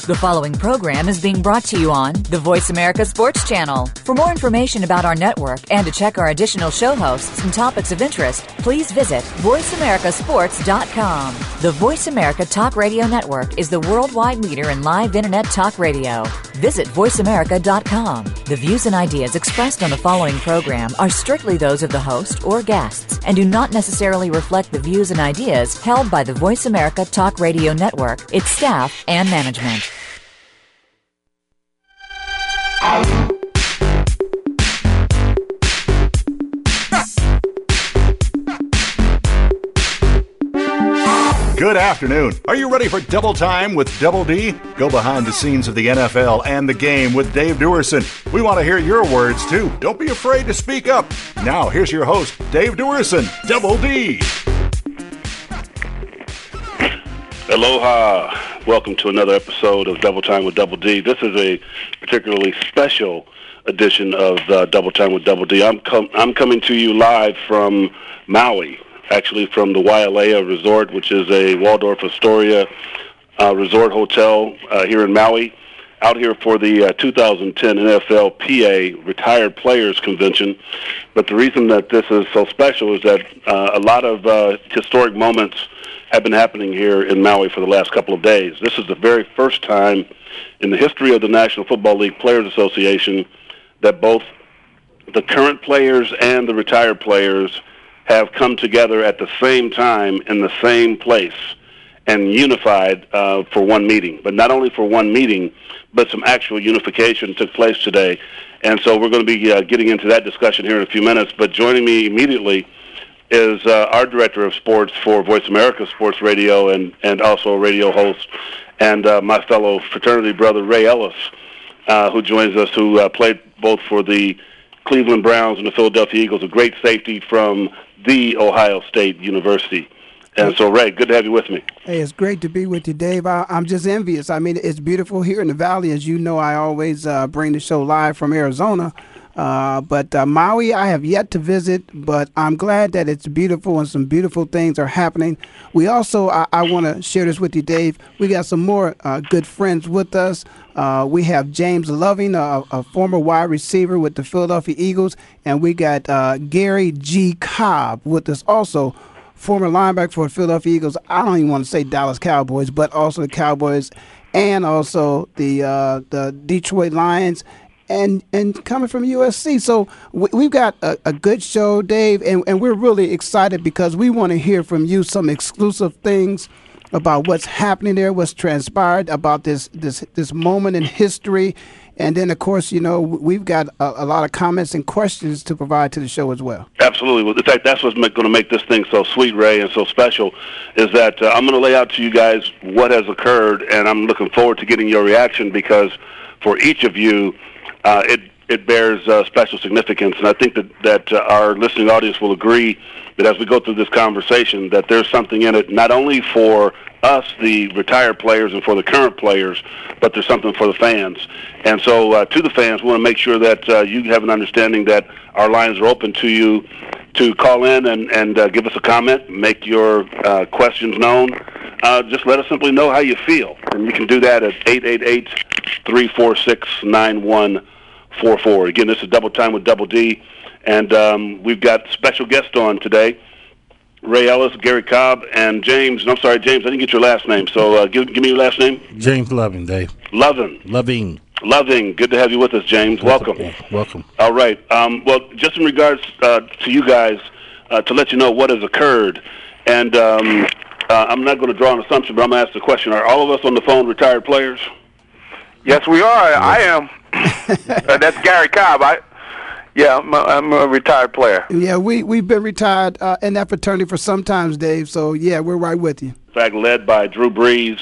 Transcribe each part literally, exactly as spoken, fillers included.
The following program is being brought to you on the Voice America Sports Channel. For more information about our network and to check our additional show hosts and topics of interest, please visit voice america sports dot com. The Voice America Talk Radio Network is the worldwide leader in live Internet talk radio. Visit voice america dot com. The views and ideas expressed on the following program are strictly those of the host or guests and do not necessarily reflect the views and ideas held by the Voice America Talk Radio Network, its staff, and management. Good afternoon. Are you ready for Double Time with Double D? Go behind the scenes of the N F L and the game with Dave Duerson. We want to hear your words, too. Don't be afraid to speak up. Now, here's your host, Dave Duerson, Double D. Aloha. Welcome to another episode of Double Time with Double D. This is a particularly special edition of uh, Double Time with Double D. I'm, com- I'm coming to you live from Maui, actually from the Wailea Resort, which is a Waldorf Astoria uh, resort hotel uh, here in Maui, out here for the uh, two thousand ten N F L P A Retired Players Convention. But the reason that this is so special is that uh, a lot of uh, historic moments have been happening here in Maui for the last couple of days. This is the very first time in the history of the National Football League Players Association that both the current players and the retired players have come together at the same time in the same place and unified uh, for one meeting. But not only for one meeting, but some actual unification took place today. And so we're going to be uh, getting into that discussion here in a few minutes. But joining me immediately is uh, our Director of Sports for Voice America Sports Radio and, and also a radio host, and uh, my fellow fraternity brother Ray Ellis, uh, who joins us, who uh, played both for the Cleveland Browns and the Philadelphia Eagles, a great safety from the Ohio State University. And so, Ray, good to have you with me. Hey, it's great to be with you, Dave. I, I'm just envious. I mean, it's beautiful here in the Valley. As you know, I always uh, bring the show live from Arizona. Uh, but uh, Maui, I have yet to visit, but I'm glad that it's beautiful and some beautiful things are happening. We also, I, I want to share this with you, Dave. We got some more uh, good friends with us. Uh, we have James Loving, a, a former wide receiver with the Philadelphia Eagles, and we got uh, Gary G. Cobb with us also, former linebacker for the Philadelphia Eagles. I don't even want to say Dallas Cowboys, but also the Cowboys and also the uh, the Detroit Lions. And and coming from U S C. So we, we've got a, a good show, Dave, and, and we're really excited because we want to hear from you some exclusive things about what's happening there, what's transpired, about this this, this moment in history. And then, of course, you know, we've got a, a lot of comments and questions to provide to the show as well. Absolutely. In fact, that's what's going to make this thing so sweet, Ray, and so special, is that uh, I'm going to lay out to you guys what has occurred, and I'm looking forward to getting your reaction because for each of you, Uh, it it bears uh, special significance, and I think that that uh, our listening audience will agree that as we go through this conversation, that there's something in it not only for us, the retired players, and for the current players, but there's something for the fans. And so, uh, to the fans, we want to make sure that uh, you have an understanding that our lines are open to you to call in and and uh, give us a comment, make your uh, questions known. Uh, just let us simply know how you feel, and you can do that at eight eight eight, three four six, nine one four four. Again, this is Double Time with Double D, and um, we've got special guests on today, Ray Ellis, Gary Cobb, and James. And I'm sorry, James, I didn't get your last name, so uh, give, give me your last name. James Loving, Dave. Loving. Loving. Loving. Good to have you with us, James. Welcome. Welcome. Welcome. All right. Um, well, just in regards uh, to you guys, uh, to let you know what has occurred, and um, uh, I'm not going to draw an assumption, but I'm going to ask the question. Are all of us on the phone retired players? Yes, we are. Yes. I am. uh, that's Gary Cobb. I, yeah, I'm a, I'm a retired player. Yeah, we, we've been retired uh, in that fraternity for some times, Dave. So, yeah, we're right with you. In fact, led by Drew Brees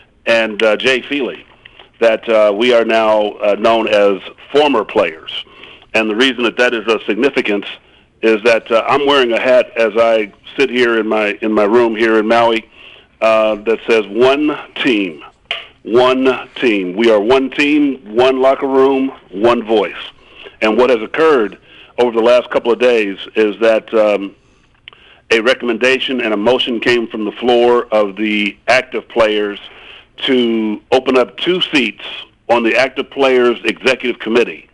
and uh, Jay Feely, that uh, we are now uh, known as former players. And the reason that that is of significance is that uh, I'm wearing a hat as I sit here in my in my room here in Maui uh, that says one team. One team. We are one team, one locker room, one voice. And what has occurred over the last couple of days is that um, a recommendation and a motion came from the floor of the active players to open up two seats on the active players executive committee,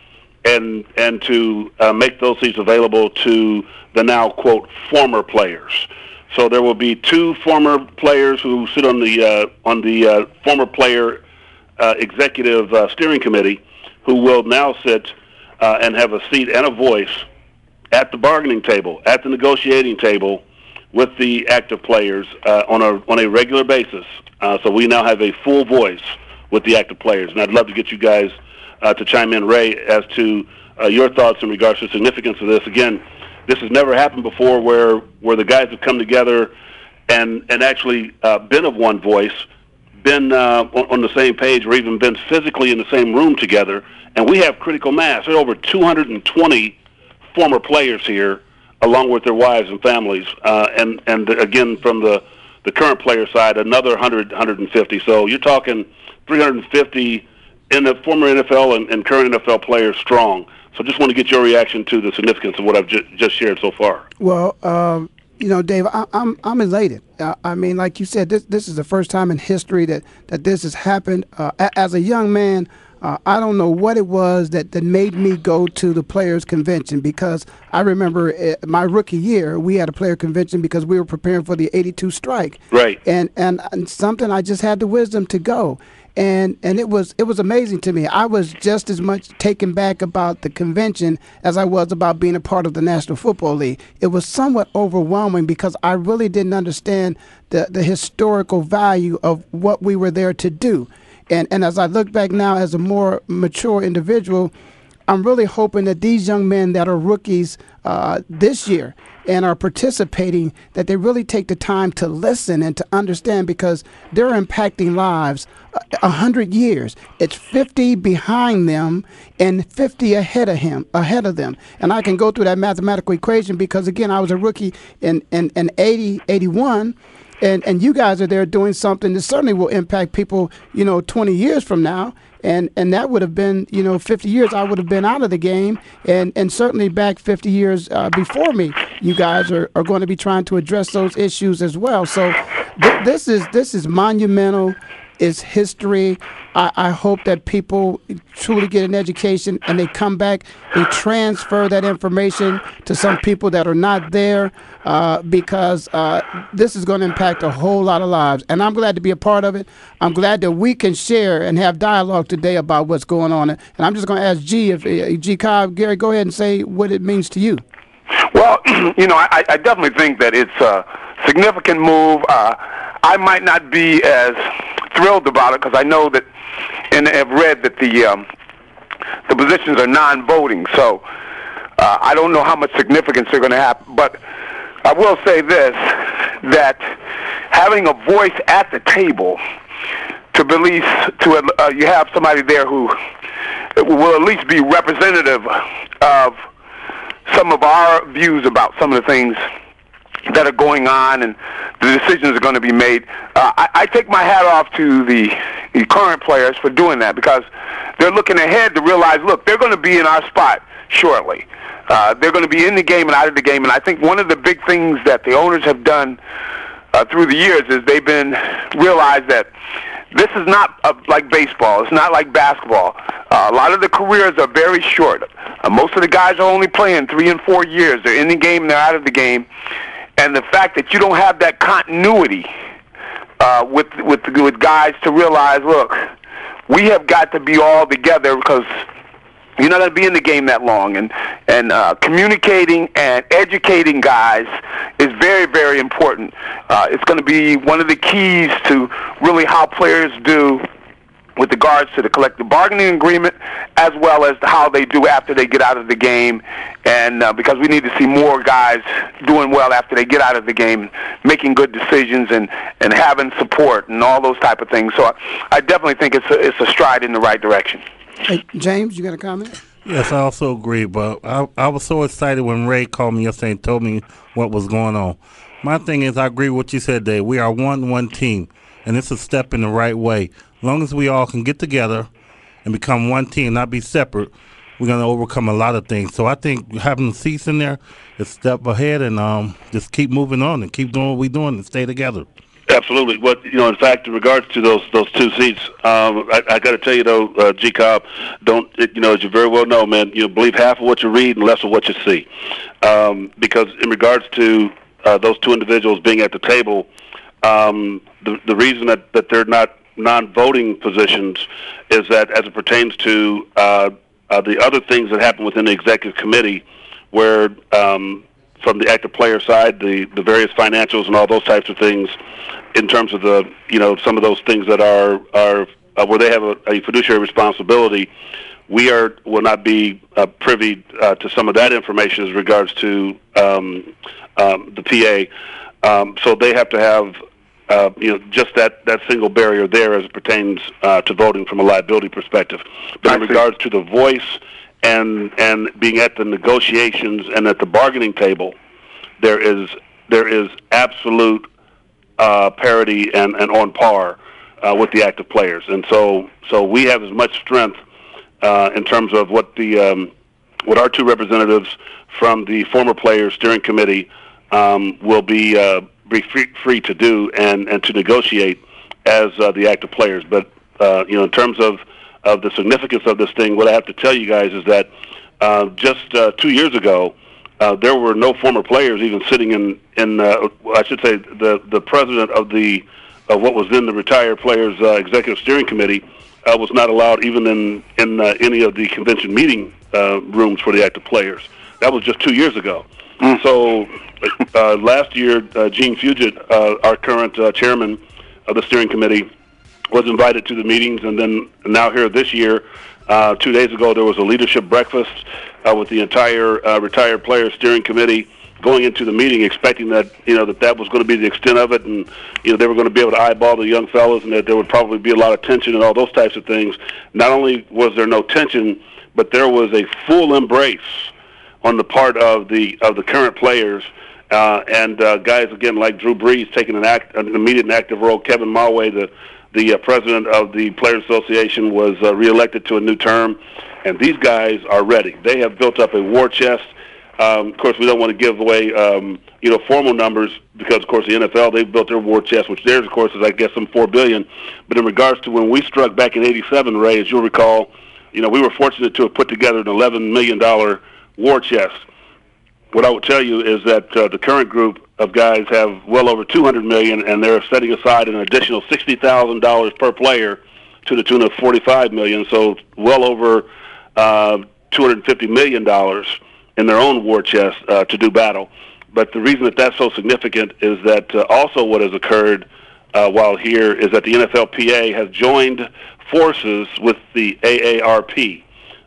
and and to uh, make those seats available to the now quote former players. So there will be two former players who sit on the uh, on the uh, former player uh, executive uh, steering committee, who will now sit uh, and have a seat and a voice at the bargaining table, at the negotiating table, with the active players uh, on a on a regular basis. Uh, so we now have a full voice with the active players, and I'd love to get you guys uh, to chime in, Ray, as to uh, your thoughts in regards to the significance of this. Again, this has never happened before, where where the guys have come together and and actually uh, been of one voice, been uh, on, on the same page, or even been physically in the same room together. And we have critical mass. There are over two hundred twenty former players here, along with their wives and families, uh, and and again from the the current player side, another one hundred, one hundred fifty. So you're talking three hundred fifty in the former N F L and, and current N F L players strong. So just want to get your reaction to the significance of what I've ju- just shared so far. Well, um, you know, Dave, I, I'm I'm elated. Uh, I mean, like you said, this this is the first time in history that, that this has happened. Uh, a- as a young man, uh, I don't know what it was that, that made me go to the Players Convention, because I remember uh, my rookie year, we had a player convention because we were preparing for the eighty-two strike. Right. And, and and something I just had the wisdom to go. And and it was it was amazing to me. I was just as much taken back about the convention as I was about being a part of the National Football League. It was somewhat overwhelming because I really didn't understand the, the historical value of what we were there to do. And and as I look back now as a more mature individual, I'm really hoping that these young men that are rookies uh, this year and are participating, that they really take the time to listen and to understand, because they're impacting lives a hundred years. It's fifty behind them and fifty ahead of him, ahead of them. And I can go through that mathematical equation because, again, I was a rookie in, in, in eighty, eighty-one. And and you guys are there doing something that certainly will impact people, you know, twenty years from now. And and that would have been, you know, fifty years I would have been out of the game. And, and certainly back fifty years uh, before me, you guys are, are going to be trying to address those issues as well. So th- this is this is monumental. It's history. I, I hope that people truly get an education and they come back, they transfer that information to some people that are not there, uh, because uh, this is going to impact a whole lot of lives. And I'm glad to be a part of it. I'm glad that we can share and have dialogue today about what's going on. And I'm just going to ask G, if uh, G Cobb, Gary, go ahead and say what it means to you. Well, you know, I, I definitely think that it's a significant move. Uh, I might not be as thrilled about it because I know that and have read that the um, the positions are non-voting. So uh, I don't know how much significance they're going to have. But I will say this, that having a voice at the table to release, to uh, you have somebody there who will at least be representative of some of our views about some of the things that are going on and the decisions are going to be made. Uh, I, I take my hat off to the, the current players for doing that, because they're looking ahead to realize, look, they're going to be in our spot shortly. Uh, they're going to be in the game and out of the game. And I think one of the big things that the owners have done uh, through the years is they've been realized that this is not uh, like baseball. It's not like basketball. Uh, a lot of the careers are very short. Uh, most of the guys are only playing three and four years. They're in the game and they're out of the game. And the fact that you don't have that continuity uh, with with with guys to realize, look, we have got to be all together, because you're not going to be in the game that long. And and uh, communicating and educating guys is very, very important. Uh, it's going to be one of the keys to really how players do with regards to the collective bargaining agreement, as well as how they do after they get out of the game. And uh, because we need to see more guys doing well after they get out of the game, making good decisions and, and having support and all those type of things. So I, I definitely think it's a, it's a stride in the right direction. Hey, James, you got a comment? Yes, I also agree, but I, I was so excited when Ray called me yesterday and told me what was going on. My thing is, I agree with what you said, Dave. We are one, one team, and it's a step in the right way. As long as we all can get together and become one team, not be separate, we're going to overcome a lot of things. So I think having seats in there is a step ahead, and um, just keep moving on and keep doing what we're doing and stay together. Absolutely. What you know, in fact, in regards to those those two seats, um, I, I got to tell you though, uh, G Cobb, don't you know? As you very well know, man, you know, believe half of what you read and less of what you see, um, because in regards to uh, those two individuals being at the table, um, the the reason that, that they're not non-voting positions is that as it pertains to uh, uh, the other things that happen within the executive committee, where um, from the active player side, the, the various financials and all those types of things, in terms of the, you know, some of those things that are, are uh, where they have a, a fiduciary responsibility, we are will not be uh, privy uh, to some of that information as regards to um, um, the P A. Um, so they have to have, uh, you know, just that, that single barrier there as it pertains uh, to voting from a liability perspective. But in regards to the voice and and being at the negotiations and at the bargaining table, there is there is absolute uh, parity and, and on par uh, with the active players, and so so we have as much strength uh, in terms of what the um, what our two representatives from the former players steering committee um, will be uh, be free, free to do and, and to negotiate as uh, the active players. But uh, you know, in terms of of the significance of this thing, what I have to tell you guys is that uh, just uh, two years ago, uh, there were no former players even sitting in, in uh, I should say, the, the president of the of what was then the retired players uh, executive steering committee uh, was not allowed even in, in uh, any of the convention meeting uh, rooms for the active players. That was just two years ago. Mm. So uh, last year, uh, Gene Fugit, uh, our current uh, chairman of the steering committee, was invited to the meetings, and then now here this year, uh, two days ago, there was a leadership breakfast uh, with the entire uh, retired players steering committee going into the meeting, expecting that you know that that was going to be the extent of it, and you know they were going to be able to eyeball the young fellas, and that there would probably be a lot of tension and all those types of things. Not only was there no tension, but there was a full embrace on the part of the of the current players. Uh, and uh, guys, again, like Drew Brees taking an, act, an immediate and active role. Kevin Marway, the The uh, president of the Players Association, was uh, reelected to a new term, and these guys are ready. They have built up a war chest. Um, of course, we don't want to give away, um, you know, formal numbers because, of course, the N F L, they've built their war chest, which theirs, of course, is, I guess, some four billion dollars. But in regards to when we struck back in eighty-seven, Ray, as you'll recall, you know, we were fortunate to have put together an eleven million dollars war chest. What I would tell you is that uh, the current group of guys have well over two hundred million dollars, and they're setting aside an additional sixty thousand dollars per player to the tune of forty-five million dollars, so well over uh, two hundred fifty million dollars in their own war chest uh, to do battle. But the reason that that's so significant is that uh, also what has occurred uh, while here is that the N F L P A has joined forces with the A A R P,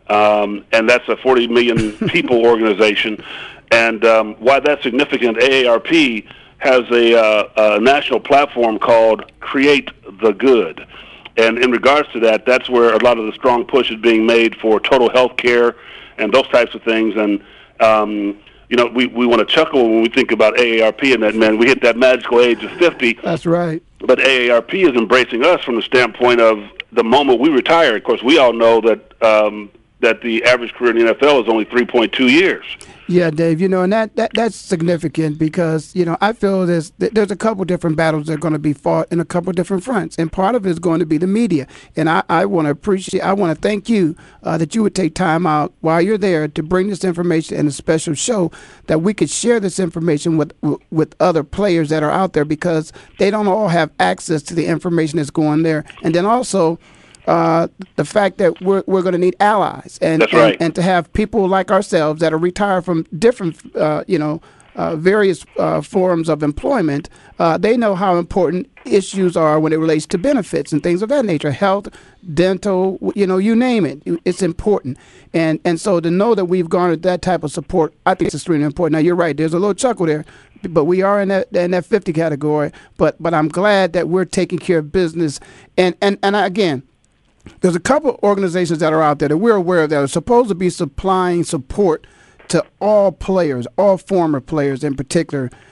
um, and that's a forty million people organization. And um, why that's significant, A A R P has a, uh, a national platform called Create the Good. And in regards to that, that's where a lot of the strong push is being made for total health care and those types of things. And, um, you know, we, we want to chuckle when we think about A A R P and that, man, we hit that magical age of fifty. That's right. But A A R P is embracing us from the standpoint of the moment we retire. Of course, we all know that um, that the average career in the N F L is only three point two years. Yeah, Dave, you know, and that, that that's significant because, you know, I feel there's, there's a couple different battles that are going to be fought in a couple different fronts, and part of it is going to be the media. And I, I want to appreciate, I want to thank you uh, that you would take time out while you're there to bring this information in a special show that we could share this information with with other players that are out there because they don't all have access to the information that's going there. And then also, Uh, the fact that we're we're going to need allies and, That's right. and and to have people like ourselves that are retired from different uh, you know uh, various uh, forms of employment. Uh, they know how important issues are when it relates to benefits and things of that nature, health, dental, you know, you name it. It's important, and and so to know that we've garnered that type of support, I think it's extremely important. Now you're right. There's a little chuckle there. But we are in that in that fifty category. But but I'm glad that we're taking care of business. And and and again, there's a couple of organizations that are out there that we're aware of that are supposed to be supplying support to all players, all former players in particular.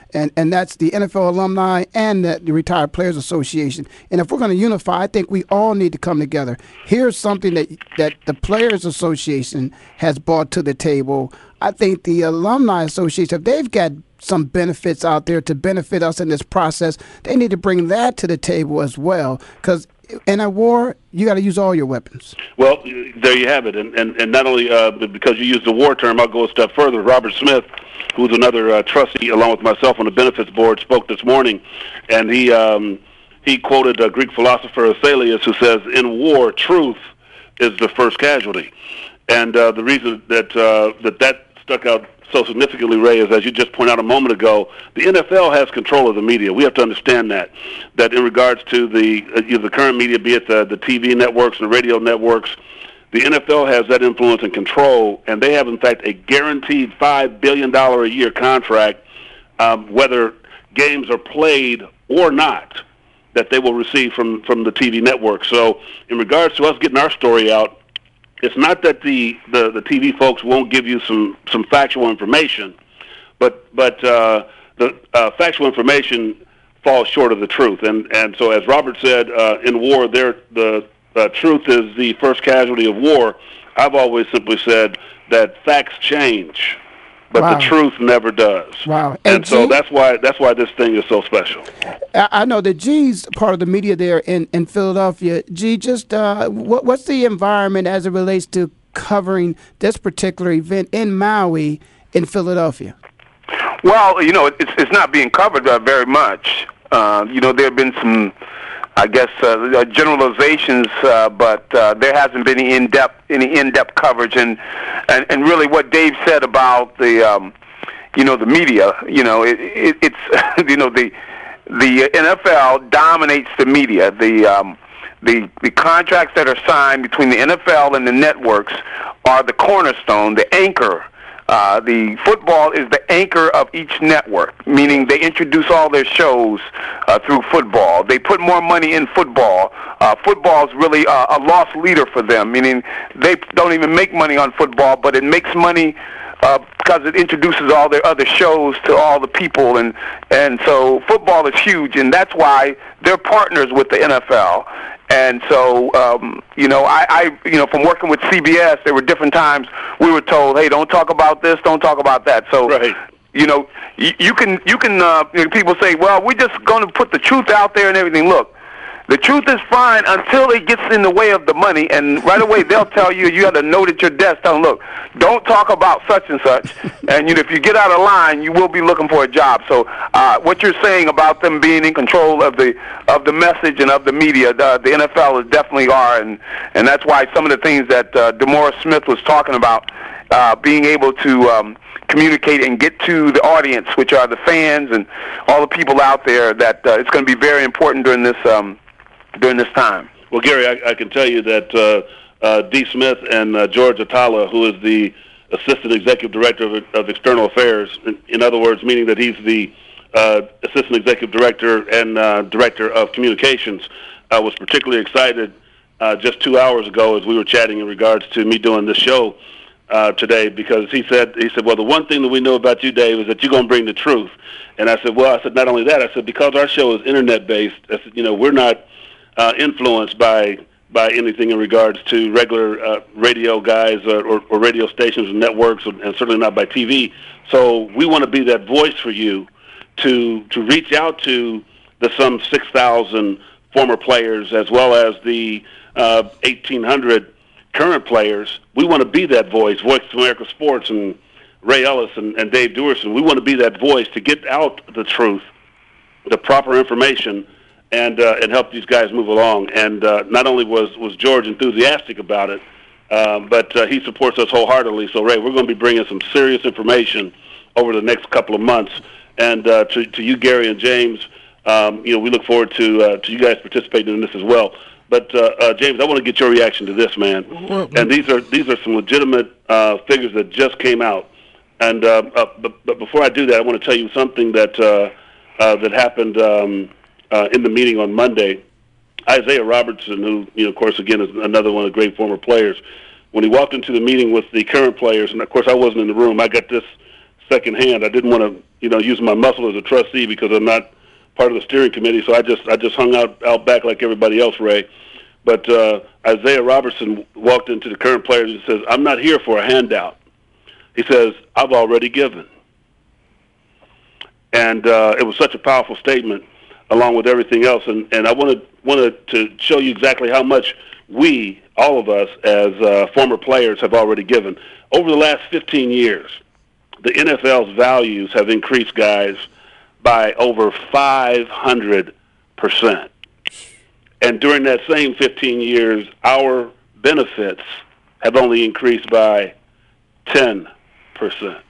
and, and that's the N F L Alumni and the, the Retired Players Association. And if we're going to unify, I think we all need to come together. Here's something that that the Players Association has brought to the table. I think the Alumni Association, if they've got some benefits out there to benefit us in this process, they need to bring that to the table as well, because in a war, you got to use all your weapons. Well, there you have it. And, and, and not only uh, because you used the war term, I'll go a step further. Robert Smith, who's another uh, trustee, along with myself on the benefits board, spoke this morning, and he um, he quoted a Greek philosopher, Athalius, who says, in war, truth is the first casualty. And uh, the reason that, uh, that that stuck out so significantly, Ray, is, as you just pointed out a moment ago, the N F L has control of the media. We have to understand that, that in regards to the uh, you know, the current media, be it the, the T V networks and the radio networks, the N F L has that influence and control, and they have, in fact, a guaranteed five billion dollars a year contract, um, whether games are played or not, that they will receive from, from the T V network. So in regards to us getting our story out, it's not that the, the, the T V folks won't give you some, some factual information, but but uh, the uh, factual information falls short of the truth. And, and so, as Robert said, uh, in war, there the uh, truth is the first casualty of war. I've always simply said that facts change, but wow. the truth never does. Wow! And, and so G, that's why that's why this thing is so special. I, I know that G's part of the media there in, in Philadelphia. G, just uh, what, what's the environment as it relates to covering this particular event in Maui in Philadelphia? Well, you know, it's it's not being covered uh, very much. Uh, you know, there have been some, I guess, uh, generalizations, uh, but uh, there hasn't been any in-depth any in-depth coverage. And, and and really, what Dave said about the, um, you know, the media, you know, it, it, it's you know the the N F L dominates the media. The um, the the contracts that are signed between the N F L and the networks are the cornerstone, the anchor. Uh, the football is the anchor of each network, meaning they introduce all their shows uh, through football. They put more money in football. Uh, football is really uh, a loss leader for them, meaning they don't even make money on football, but it makes money uh, because it introduces all their other shows to all the people. And, and so football is huge, and that's why they're partners with the N F L. And so, um, you know, I, I, you know, from working with C B S, there were different times we were told, "Hey, don't talk about this, don't talk about that." So, right. you know, you, you can, you can. Uh, you know, people say, "Well, we're just going to put the truth out there and everything." Look, the truth is fine until it gets in the way of the money, and right away they'll tell you you have to note at your desk, tell them, "Look, don't talk about such and such." And you know, if you get out of line, you will be looking for a job. So, uh, what you're saying about them being in control of the of the message and of the media, the, the N F L is definitely are, and and that's why some of the things that uh, DeMaurice Smith was talking about, uh, being able to um, communicate and get to the audience, which are the fans and all the people out there, that uh, it's going to be very important during this um, during this time. Well, Gary, I, I can tell you that uh, uh, D. Smith and uh, George Atala, who is the Assistant Executive Director of, of External Affairs, in, in other words, meaning that he's the uh, Assistant Executive Director and uh, Director of Communications, uh, was particularly excited uh, just two hours ago as we were chatting in regards to me doing this show uh, today, because he said, he said, well, the one thing that we know about you, Dave, is that you're going to bring the truth. And I said, well, I said, not only that, I said, because our show is Internet-based, I said, you know, we're not uh, influenced by by anything in regards to regular uh, radio guys or, or, or radio stations and networks, and certainly not by T V. So we want to be that voice for you to to reach out to the some six thousand former players as well as the uh, eighteen hundred current players. We want to be that voice, Voice of America Sports and Ray Ellis and, and Dave Duerson. We want to be that voice to get out the truth, the proper information, and uh, and help these guys move along. And uh, not only was, was George enthusiastic about it, um, but uh, he supports us wholeheartedly. So, Ray, we're going to be bringing some serious information over the next couple of months. And uh, to, to you, Gary and James, um, you know, we look forward to uh, to you guys participating in this as well. But uh, uh, James, I want to get your reaction to this, man. And these are these are some legitimate uh, figures that just came out. And uh, uh, but, but before I do that, I want to tell you something that uh, uh, that happened. Um, Uh, in the meeting on Monday. Isaiah Robertson, who, you know, of course, again, is another one of the great former players, when he walked into the meeting with the current players, and of course I wasn't in the room, I got this secondhand. I didn't want to, you know, use my muscle as a trustee because I'm not part of the steering committee. So I just I just hung out out back like everybody else, Ray. But uh, Isaiah Robertson walked into the current players and says, "I'm not here for a handout." He says, "I've already given." And uh, it was such a powerful statement, along with everything else. And, and I wanted wanted to show you exactly how much we, all of us, as uh, former players, have already given. Over the last fifteen years, the N F L's values have increased, guys, by over five hundred percent. And during that same fifteen years, our benefits have only increased by ten percent.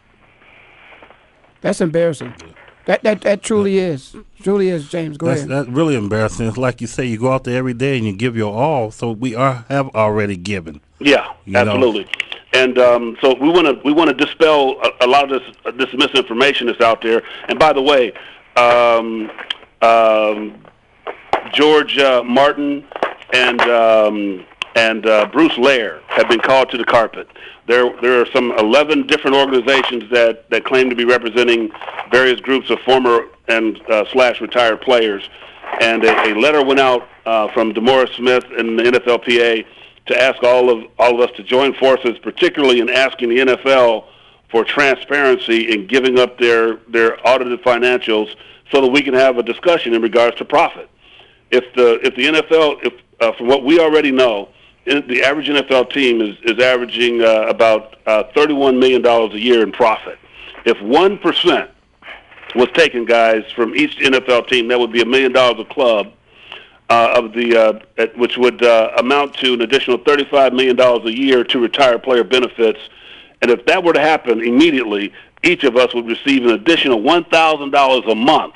That's embarrassing. That that that truly is. Truly is, James. Go That's, ahead. that's really embarrassing. It's like you say, you go out there every day and you give your all. So we are have already given. Yeah, You absolutely. know. And um, so we want to we want to dispel a, a lot of this uh, this misinformation that's out there. And by the way, um, um, George uh, Martin and um, and uh, Bruce Lair have been called to the carpet. There there are some eleven different organizations that, that claim to be representing various groups of former and uh, slash retired players. And a, a letter went out uh, from DeMaurice Smith and the N F L P A to ask all of all of us to join forces, particularly in asking the N F L for transparency in giving up their, their audited financials so that we can have a discussion in regards to profit. If the if the N F L, if uh, from what we already know, the average N F L team is, is averaging uh, about uh, thirty-one million dollars a year in profit. If one percent was taken, guys, from each N F L team, that would be a million dollars a club, uh, of the uh, at, which would uh, amount to an additional thirty-five million dollars a year to retired player benefits. And if that were to happen immediately, each of us would receive an additional one thousand dollars a month.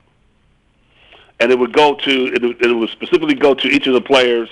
And it would go to it would, it would specifically go to each of the players,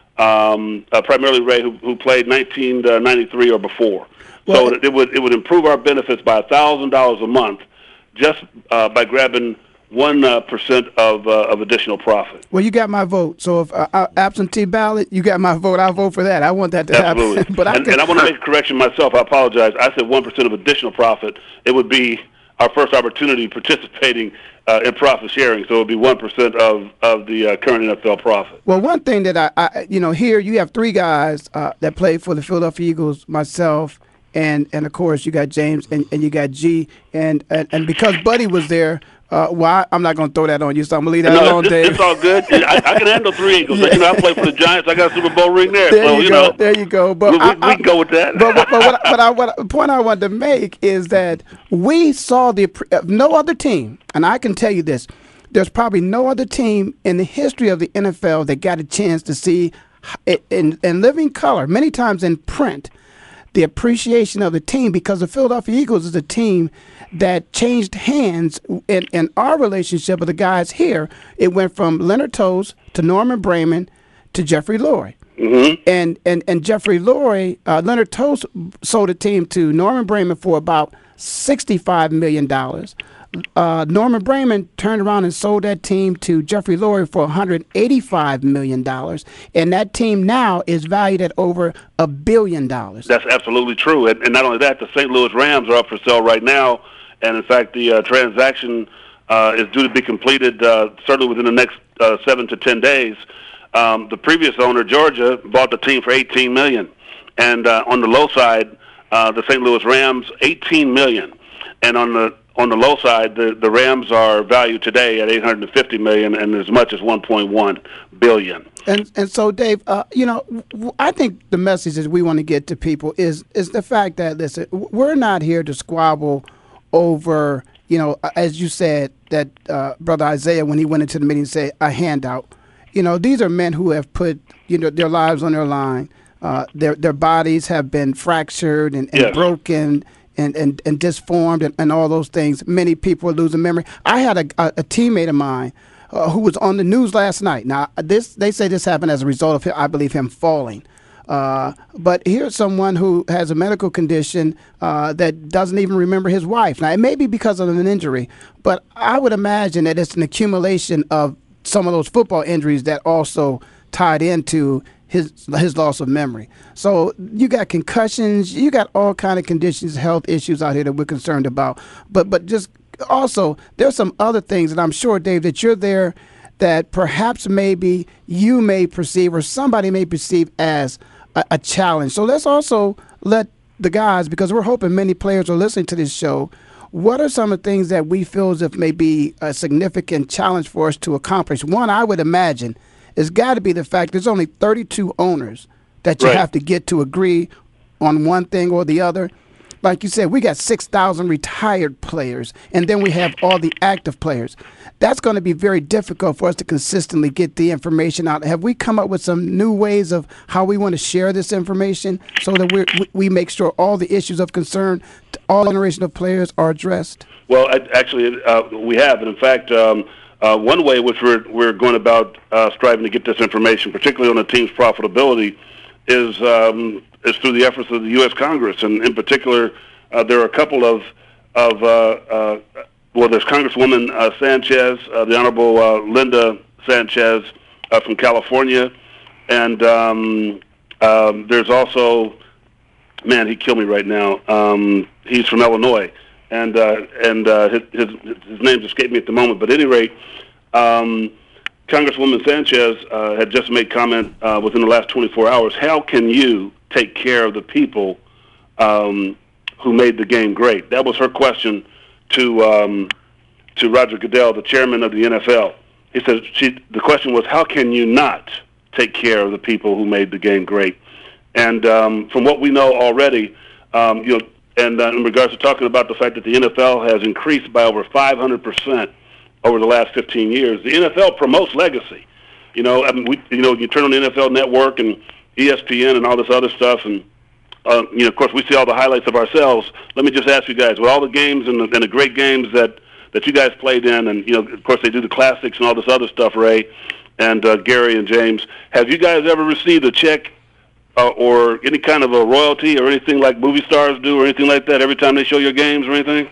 um, uh, primarily Ray, who, who played nineteen ninety-three or before. Well, so it would it would improve our benefits by a thousand dollars a month, just uh, by grabbing one uh, percent of uh, of additional profit. Well, you got my vote. So if uh, uh, absentee ballot, you got my vote. I'll vote for that. I want that to Absolutely. happen. but I and, can, and I want to make a correction myself. I apologize. I said one percent of additional profit. It would be our first opportunity participating uh, in profit sharing. So it would be one percent of, of the uh, current N F L profit. Well, one thing that I, I you know, here you have three guys uh, that played for the Philadelphia Eagles, myself, and, and of course, you got James and, and you got G. And, and, and because Buddy was there, uh, well, I'm not going to throw that on you, so I'm going to leave that no, alone, it's, Dave. It's all good. I, I can handle three Eagles. Yeah. You know, I play for the Giants. I got a Super Bowl ring there. There so, you, you go. know, There you go. But we, I, we, I, we can go with that. But, but, but, what, but I, what the point I wanted to make is that we saw the uh, no other team, and I can tell you this, there's probably no other team in the history of the N F L that got a chance to see it in, in living color, many times in print, the appreciation of the team, because the Philadelphia Eagles is a team that changed hands in, in our relationship with the guys here. It went from Leonard Toews to Norman Brayman to Jeffrey Lurie. Mm-hmm. And, and and Jeffrey Lurie, uh, Leonard Toews sold a team to Norman Brayman for about sixty-five million dollars. Uh, Norman Brayman turned around and sold that team to Jeffrey Lurie for one hundred eighty-five million dollars. And that team now is valued at over a billion dollars. That's absolutely true. And, and not only that, the Saint Louis Rams are up for sale right now. And, in fact, the uh, transaction uh, is due to be completed uh, certainly within the next uh, seven to ten days. Um, the previous owner, Georgia, bought the team for eighteen million dollars. And uh, on the low side, uh, the Saint Louis Rams, eighteen million dollars. And on the on the low side, the, the Rams are valued today at eight hundred fifty million dollars and as much as one point one billion dollars. And and so, Dave, uh, you know, w- I think the message that we want to get to people is is the fact that, listen, we're not here to squabble over, you know, as you said, that uh, Brother Isaiah, when he went into the meeting, said a handout. You know, these are men who have put, you know, their lives on their line. Uh, their their bodies have been fractured and, and Yes. broken and, and, and disformed and, and all those things. Many people are losing memory. I had a, a, a teammate of mine uh, who was on the news last night. Now, this they say this happened as a result of, I believe, him falling. Uh, but here's someone who has a medical condition uh, that doesn't even remember his wife. Now, it may be because of an injury, but I would imagine that it's an accumulation of some of those football injuries that also tied into his his loss of memory. So you got concussions, you got all kind of conditions, health issues out here that we're concerned about. But but just also there's some other things that I'm sure, Dave, that you're there that perhaps maybe you may perceive or somebody may perceive as a, a challenge. So let's also let the guys, because we're hoping many players are listening to this show, what are some of the things that we feel as if may be a significant challenge for us to accomplish? One, I would imagine, has got to be the fact there's only thirty-two owners that you right. have to get to agree on one thing or the other. Like you said, we got six thousand retired players, and then we have all the active players. That's going to be very difficult for us to consistently get the information out. Have we come up with some new ways of how we want to share this information so that we're, we make sure all the issues of concern to all generation of players are addressed? Well, actually, uh, we have. And in fact, um, uh, one way which we're, we're going about uh, striving to get this information, particularly on the team's profitability, is um, is through the efforts of the U S Congress. And in particular, uh, there are a couple of, of uh, uh, well, there's Congresswoman uh, Sanchez, uh, the Honorable uh, Linda Sanchez uh, from California, and um, um, there's also, man, he killed me right now. Um, he's from Illinois, and uh, and uh, his, his his name's escaped me at the moment. But at any rate, um, Congresswoman Sanchez uh, had just made comment uh, within the last twenty-four hours. How can you take care of the people um, who made the game great? That was her question to um, to Roger Goodell, the chairman of the N F L. He said, she, the question was, how can you not take care of the people who made the game great? And um, from what we know already, um, you know, and uh, in regards to talking about the fact that the N F L has increased by over five hundred percent over the last fifteen years, the N F L promotes legacy. You know, I mean, we, you know, you turn on the N F L Network and E S P N and all this other stuff, and Uh, you know, of course, we see all the highlights of ourselves. Let me just ask you guys, with all the games and the, and the great games that, that you guys played in, and, you know, of course, they do the classics and all this other stuff, Ray, and uh, Gary and James, have you guys ever received a check uh, or any kind of a royalty or anything like movie stars do or anything like that every time they show your games or anything?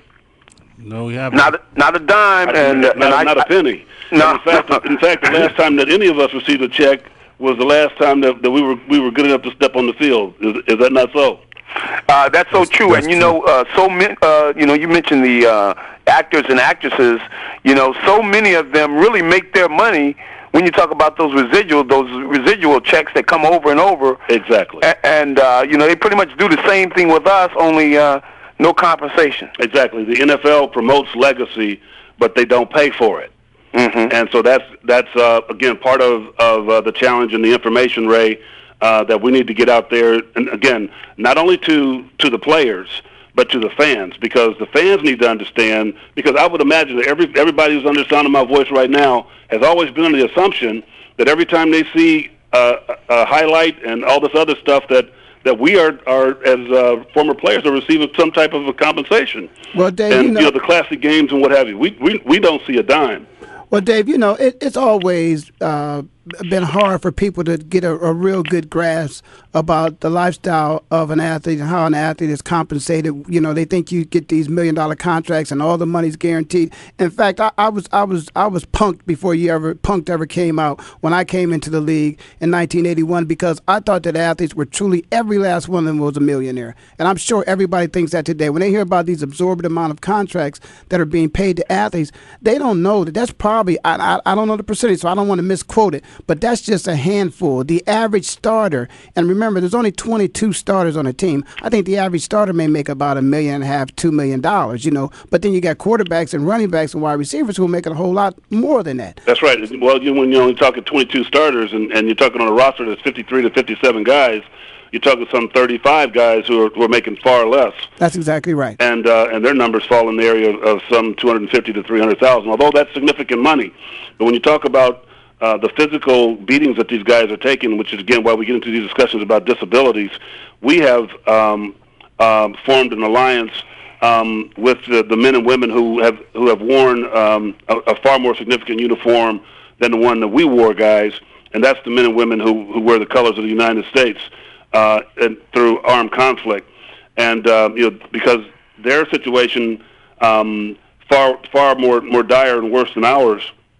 No, we haven't. Not, not a dime. I, and, not, and I, not a penny. No. In fact, in fact, the last time that any of us received a check was the last time that, that we were we were good enough to step on the field. Is, is that not so? Uh, that's so That's- true. that's And you know, uh, so many. Uh, you know, you mentioned the uh, actors and actresses. You know, so many of them really make their money when you talk about those residual those residual checks that come over and over. Exactly. A- and uh, you know, they pretty much do the same thing with us, only uh, no compensation. Exactly. The N F L promotes legacy, but they don't pay for it. Mm-hmm. And so that's that's uh, again part of of uh, the challenge and the information, Ray, uh, that we need to get out there. And again, not only to to the players, but to the fans, because the fans need to understand. Because I would imagine that every everybody who's under the sound of my voice right now has always been under the assumption that every time they see uh, a highlight and all this other stuff that. that we are, are as uh, former players, are receiving some type of a compensation. Well, Dave, and you know, you know the classic games and what have you. We we we don't see a dime. Well, Dave, you know, it, it's always uh, been hard for people to get a, a real good grasp about the lifestyle of an athlete and how an athlete is compensated. You know, they think you get these million dollar contracts and all the money's guaranteed. In fact, I, I was I was I was punked before you ever punked ever came out when I came into the league in nineteen eighty-one, because I thought that athletes were truly, every last one of them was a millionaire. And I'm sure everybody thinks that today. When they hear about these absorbent amount of contracts that are being paid to athletes, they don't know that that's probably I, I, I don't know the percentage, so I don't want to misquote it, but that's just a handful. The average starter, and remember, there's only twenty-two starters on a team. I think the average starter may make about a million and a half, two million dollars, you know. But then you got quarterbacks and running backs and wide receivers who are making a whole lot more than that. That's right. Well, you, when you're only talking twenty-two starters and, and you're talking on a roster that's fifty-three to fifty-seven guys, you're talking some thirty-five guys who are, who are making far less. That's exactly right. And uh, and their numbers fall in the area of, of some two hundred fifty to three hundred thousand, although that's significant money. But when you talk about uh, the physical beatings that these guys are taking, which is, again, why we get into these discussions about disabilities, we have um, um, formed an alliance um, with the, the men and women who have who have worn um, a, a far more significant uniform than the one that we wore, guys, and that's the men and women who, who wear the colors of the United States uh, and through armed conflict. And uh, you know, because their situation um, far far more more dire and worse than ours,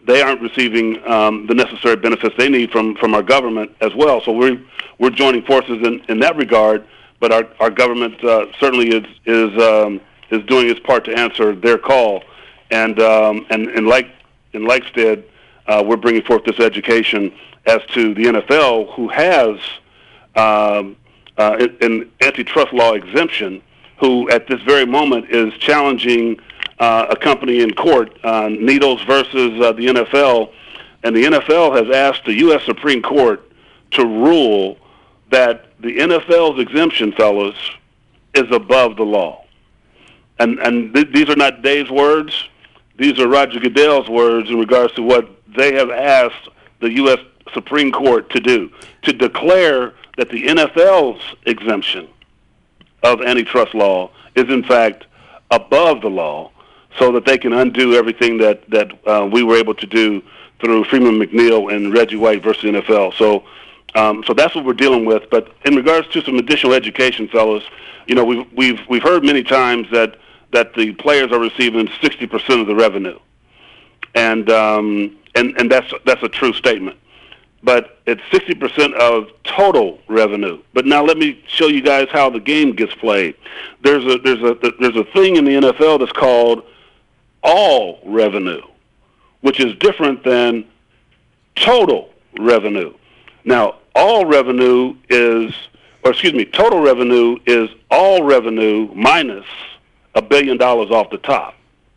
they aren't receiving um, the necessary benefits they need from, from our government as well. So we're we're joining forces in, in that regard. But our our government uh, certainly is is um, is doing its part to answer their call, and um, and and like in Likestead, uh, we're bringing forth this education as to the N F L, who has um, uh, an antitrust law exemption, who at this very moment is challenging uh, a company in court, uh, Needles versus uh, the N F L, and the N F L has asked the U S Supreme Court to rule that the N F L's exemption, fellas, is above the law. And and th- these are not Dave's words. These are Roger Goodell's words in regards to what they have asked the U S Supreme Court to do, to declare that the N F L's exemption of antitrust law is, in fact, above the law, so that they can undo everything that, that uh, we were able to do through Freeman McNeil and Reggie White versus N F L. So Um, so that's what we're dealing with. But in regards to some additional education, fellas, you know, we've we've we've heard many times that that the players are receiving sixty percent of the revenue, and um, and and that's that's a true statement. But it's sixty percent of total revenue. But now let me show you guys how the game gets played. There's a there's a there's a thing in the N F L that's called all revenue, which is different than total revenue. Now, all revenue is, or excuse me, total revenue is all revenue minus a billion dollars off the top.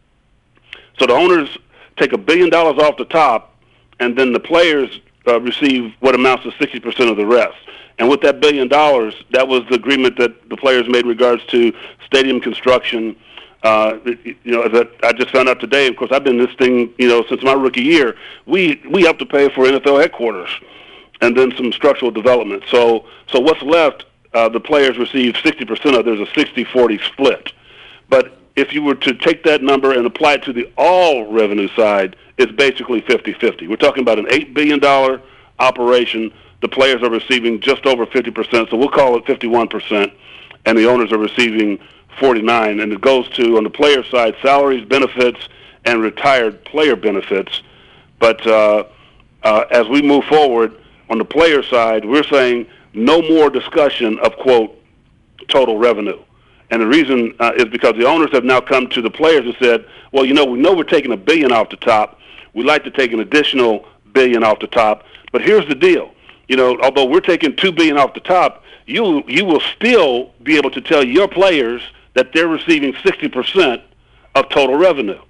So the owners take a billion dollars off the top, and then the players uh, receive what amounts to sixty percent of the rest. And with that billion dollars, that was the agreement that the players made in regards to stadium construction. Uh, you know, that I just found out today. Of course, I've been in this thing, you know, since my rookie year. We we have to pay for N F L headquarters, and then some structural development. So so what's left, uh, the players receive sixty percent of. There's a sixty forty split. But if you were to take that number and apply it to the all revenue side, it's basically fifty-fifty. We're talking about an eight billion dollars operation. The players are receiving just over fifty percent, so we'll call it fifty-one percent, and the owners are receiving forty-nine. And it goes to, on the player side, salaries, benefits, and retired player benefits. But uh, uh, as we move forward, on the player side, we're saying no more discussion of, quote, total revenue. And the reason uh, is because the owners have now come to the players and said, well, you know, we know we're taking a billion off the top. We'd like to take an additional billion off the top. But here's the deal. You know, although we're taking two billion off the top, you you will still be able to tell your players that they're receiving sixty percent of total revenue.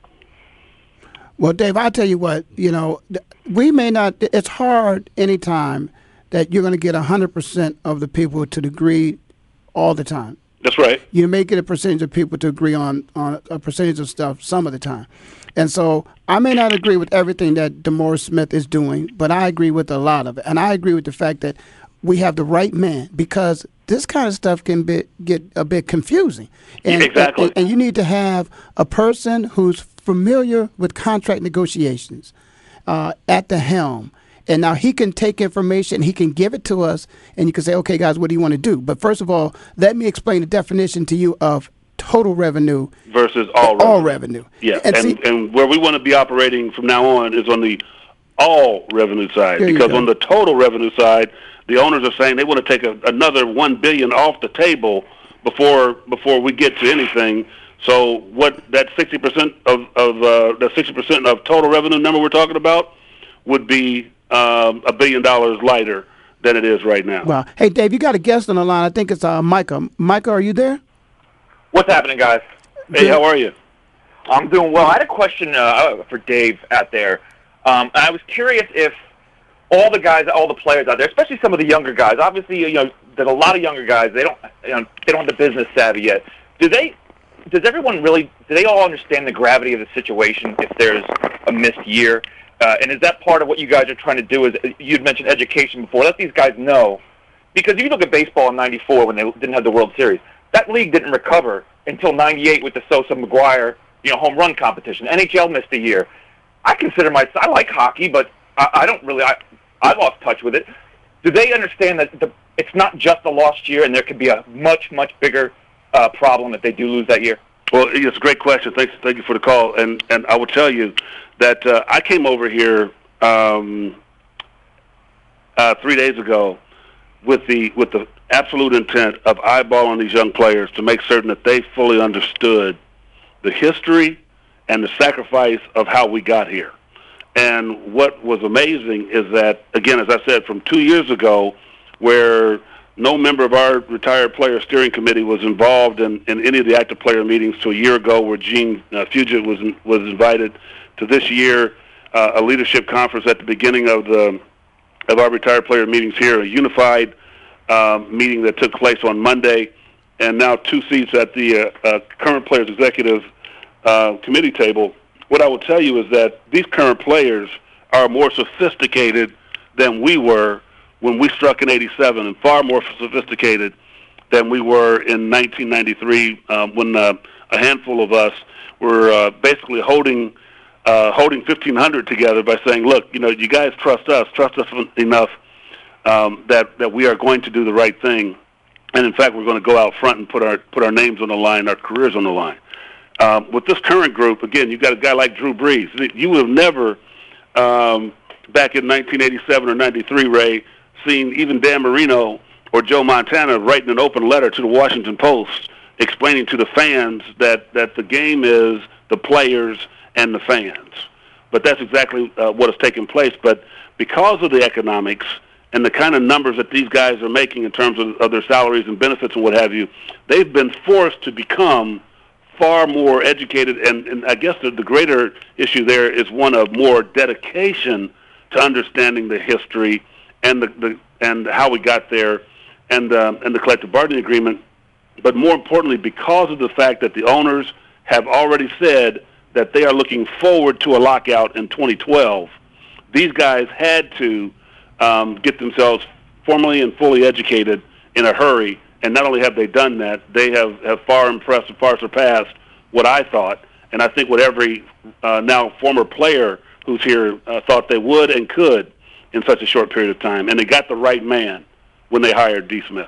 Well, Dave, I'll tell you what, you know, we may not, it's hard anytime that you're going to get one hundred percent of the people to agree all the time. That's right. You may get a percentage of people to agree on, on a percentage of stuff some of the time. And so I may not agree with everything that DeMaurice Smith is doing, but I agree with a lot of it. And I agree with the fact that we have the right man, because this kind of stuff can be, get a bit confusing. And, exactly. And, and you need to have a person who's familiar with contract negotiations uh, at the helm. And now he can take information, he can give it to us, and you can say, okay, guys, what do you want to do? But first of all, let me explain the definition to you of total revenue versus all revenue. All revenue. Yeah, and, and, see, and where we want to be operating from now on is on the all revenue side, because on the total revenue side, the owners are saying they want to take a, another one billion dollars off the table before before we get to anything. So what that sixty percent of of uh, the sixty percent of total revenue number we're talking about would be um, a billion dollars lighter than it is right now. Well, hey Dave, you got a guest on the line. I think it's uh, Micah. Micah, are you there? What's happening, guys? Hey, how are you? I'm doing well. I had a question uh, for Dave out there. Um, I was curious if all the guys, all the players out there, especially some of the younger guys, obviously, you know, there's a lot of younger guys. They don't, you know, they don't have the business savvy yet. Do they? Does everyone really? Do they all understand the gravity of the situation if there's a missed year? Uh, and is that part of what you guys are trying to do? Is you'd mentioned education before? Let these guys know, because if you look at baseball in ninety-four when they didn't have the World Series, that league didn't recover until ninety-eight with the Sosa McGuire, you know, home run competition. N H L missed a year. I consider myself, I like hockey, but I, I don't really, I, I lost touch with it. Do they understand that the, it's not just a lost year and there could be a much, much bigger uh, problem if they do lose that year? Well, it's a great question. Thanks, thank you for the call. And and I will tell you that uh, I came over here um, uh, three days ago with the with the absolute intent of eyeballing these young players to make certain that they fully understood the history and the sacrifice of how we got here. And what was amazing is that, again, as I said, from two years ago, where no member of our retired player steering committee was involved in, in any of the active player meetings, to a year ago where Gene uh, Fugit was was invited, to this year, uh, a leadership conference at the beginning of the of our retired player meetings here, a unified uh, meeting that took place on Monday, and now two seats at the uh, uh, current players executive uh, committee table. What I will tell you is that these current players are more sophisticated than we were when we struck in eighty-seven, and far more sophisticated than we were in nineteen ninety-three, um, when uh, a handful of us were uh, basically holding uh, holding fifteen hundred together by saying, look, you know, you guys trust us, trust us enough um, that, that we are going to do the right thing. And, in fact, we're going to go out front and put our put our names on the line, our careers on the line. Um, with this current group, again, you've got a guy like Drew Brees. You would have never, um, back in nineteen eighty-seven or ninety-three, Ray, seen even Dan Marino or Joe Montana writing an open letter to the Washington Post explaining to the fans that, that the game is the players and the fans. But that's exactly uh, what has taken place. But because of the economics and the kind of numbers that these guys are making in terms of, of their salaries and benefits and what have you, they've been forced to become far more educated. And, and I guess the, the greater issue there is one of more dedication to understanding the history and the, the and how we got there, and uh, and the collective bargaining agreement, but more importantly, because of the fact that the owners have already said that they are looking forward to a lockout in twenty twelve, these guys had to um, get themselves formally and fully educated in a hurry, and not only have they done that, they have, have far impressed and far surpassed what I thought, and I think what every uh, now former player who's here uh, thought they would and could in such a short period of time. And they got the right man when they hired D. Smith.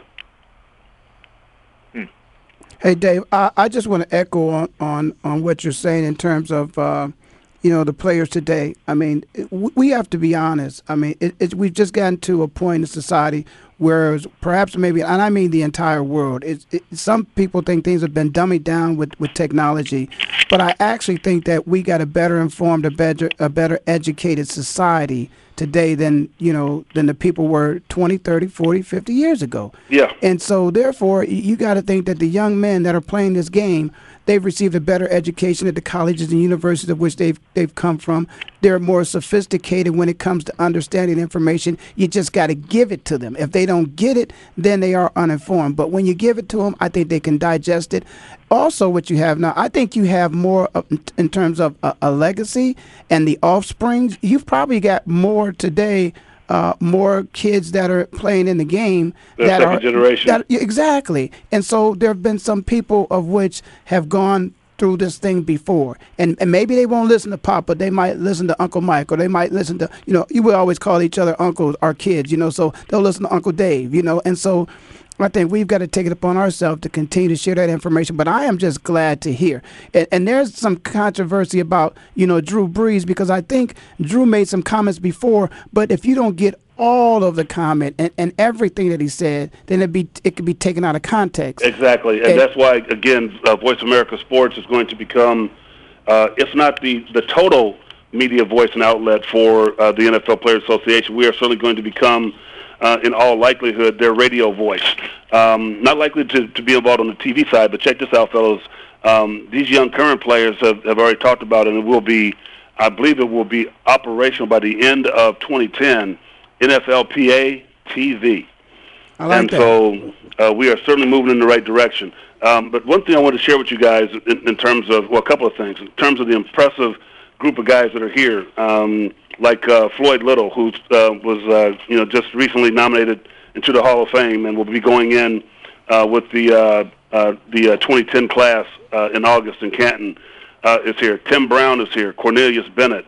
Hmm. Hey, Dave, I, I just want to echo on, on, on what you're saying in terms of, uh, you know, the players today. I mean, it, we have to be honest. I mean, it, it, we've just gotten to a point in society where perhaps maybe, and I mean the entire world, it, it, some people think things have been dummied down with, with technology, but I actually think that we got a better informed, a better, a better educated society today than, you know, than the people were twenty, thirty, forty, fifty years ago. Yeah. And so therefore, you got to think that the young men that are playing this game, they've received a better education at the colleges and universities of which they've they've come from. They're more sophisticated when it comes to understanding information. You just got to give it to them. If they don't get it, then they are uninformed. But when you give it to them, I think they can digest it. Also, what you have now, I think you have more of, in terms of a, a legacy and the offsprings. You've probably got more today. Uh, more kids that are playing in the game the that second are generation. That, exactly, and so there have been some people of which have gone through this thing before, and and maybe they won't listen to Pop, but they might listen to Uncle Mike, or they might listen to, you know, you would always call each other uncles, our kids, you know, so they'll listen to Uncle Dave, you know, and so I think we've got to take it upon ourselves to continue to share that information. But I am just glad to hear. And, and there's some controversy about, you know, Drew Brees, because I think Drew made some comments before, but if you don't get all of the comment and, and everything that he said, then it'd be, it could be taken out of context. Exactly. And, and that's why, again, uh, Voice America Sports is going to become, uh, if not the, the total media voice and outlet for uh, the N F L Players Association, we are certainly going to become, Uh, in all likelihood, their radio voice. Um, not likely to, to be involved on the T V side, but check this out, fellows. Um, these young current players have, have already talked about it, and it will be, I believe it will be operational by the end of twenty ten, N F L P A T V. I like and that. so uh, we are certainly moving in the right direction. Um, but one thing I want to share with you guys in, in terms of, well, a couple of things. In terms of the impressive group of guys that are here, um, like uh, Floyd Little, who uh, was uh, you know just recently nominated into the Hall of Fame and will be going in uh, with the uh, uh, the uh, twenty ten class uh, in August in Canton, uh, is here. Tim Brown is here. Cornelius Bennett.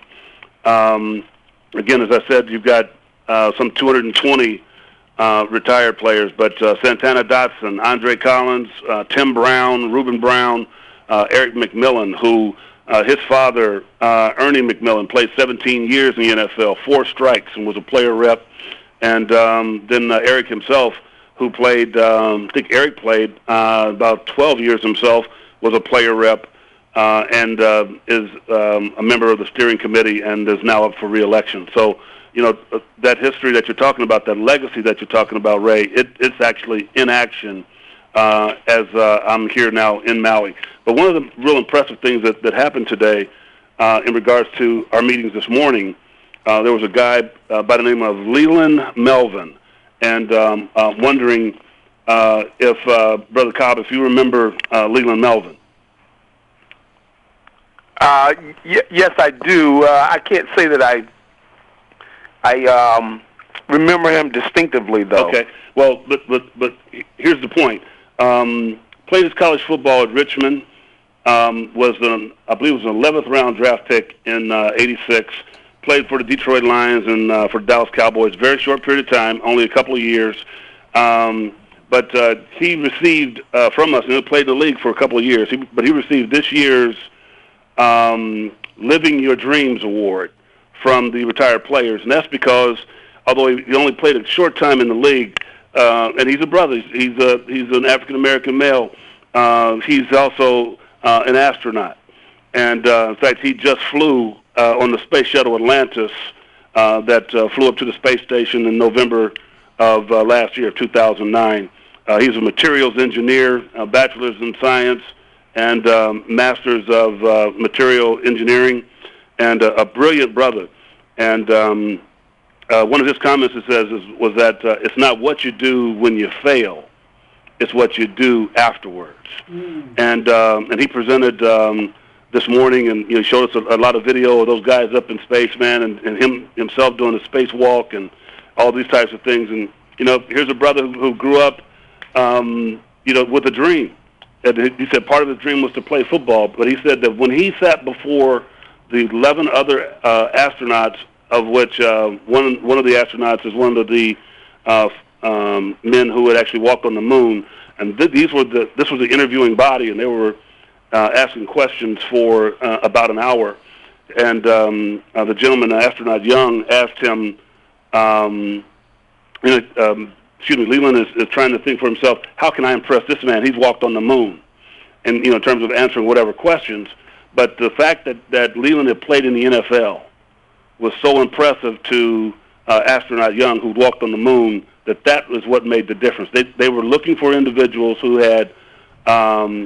Um, again, as I said, you've got uh, some two hundred twenty uh, retired players, but uh, Santana Dotson, Andre Collins, uh, Tim Brown, Reuben Brown, uh, Eric McMillan, who uh, his father, uh, Ernie McMillan, played seventeen years in the N F L, four strikes, and was a player rep. And um, then uh, Eric himself, who played, um, I think Eric played uh, about twelve years himself, was a player rep, uh, and uh, is um, a member of the steering committee and is now up for re-election. So, you know, that history that you're talking about, that legacy that you're talking about, Ray, it, it's actually in action uh, as uh, I'm here now in Maui. But one of the real impressive things that, that happened today uh, in regards to our meetings this morning, uh, there was a guy uh, by the name of Leland Melvin, and um, uh, wondering uh, if, uh, Brother Cobb, if you remember uh, Leland Melvin. Uh, y- yes, I do. Uh, I can't say that I I um, remember him distinctively, though. Okay. Well, but but but here's the point. Um, played his college football at Richmond. Um, was an I believe it was an eleventh round draft pick in uh, eighty-six. Played for the Detroit Lions and uh, for the Dallas Cowboys. Very short period of time, only a couple of years. Um, but uh, he received uh, from us, and he played in the league for a couple of years. He, but he received this year's um, Living Your Dreams Award from the retired players, and that's because although he only played a short time in the league, uh, and he's a brother, he's a he's an African American male. Uh, he's also uh, an astronaut, and uh, in fact, he just flew uh, on the space shuttle Atlantis uh, that uh, flew up to the space station in November of uh, last year, two thousand nine. Uh, he's a materials engineer, a bachelor's in science, and um, master's of uh, material engineering, and a, a brilliant brother. And um, uh, one of his comments, it says, is, was that uh, it's not what you do when you fail, it's what you do afterwards. Mm. And um, and he presented um, this morning, and you know, showed us a, a lot of video of those guys up in space, man, and, and him himself doing a spacewalk and all these types of things. And you know, here's a brother who, who grew up, um, you know, with a dream. And he said part of his dream was to play football, but he said that when he sat before the eleven other uh, astronauts, of which uh, one one of the astronauts is one of the uh, um, men who had actually walked on the moon, and th- these were the this was the interviewing body, and they were uh, asking questions for uh, about an hour, and um, uh, the gentleman, the astronaut Young, asked him, um, you know, um, excuse me, Leland is, is trying to think for himself, how can I impress this man? He's walked on the moon, and you know, in terms of answering whatever questions. But the fact that, that Leland had played in the N F L was so impressive to uh, astronaut Young, who walked on the moon, that that was what made the difference. They they were looking for individuals who had um,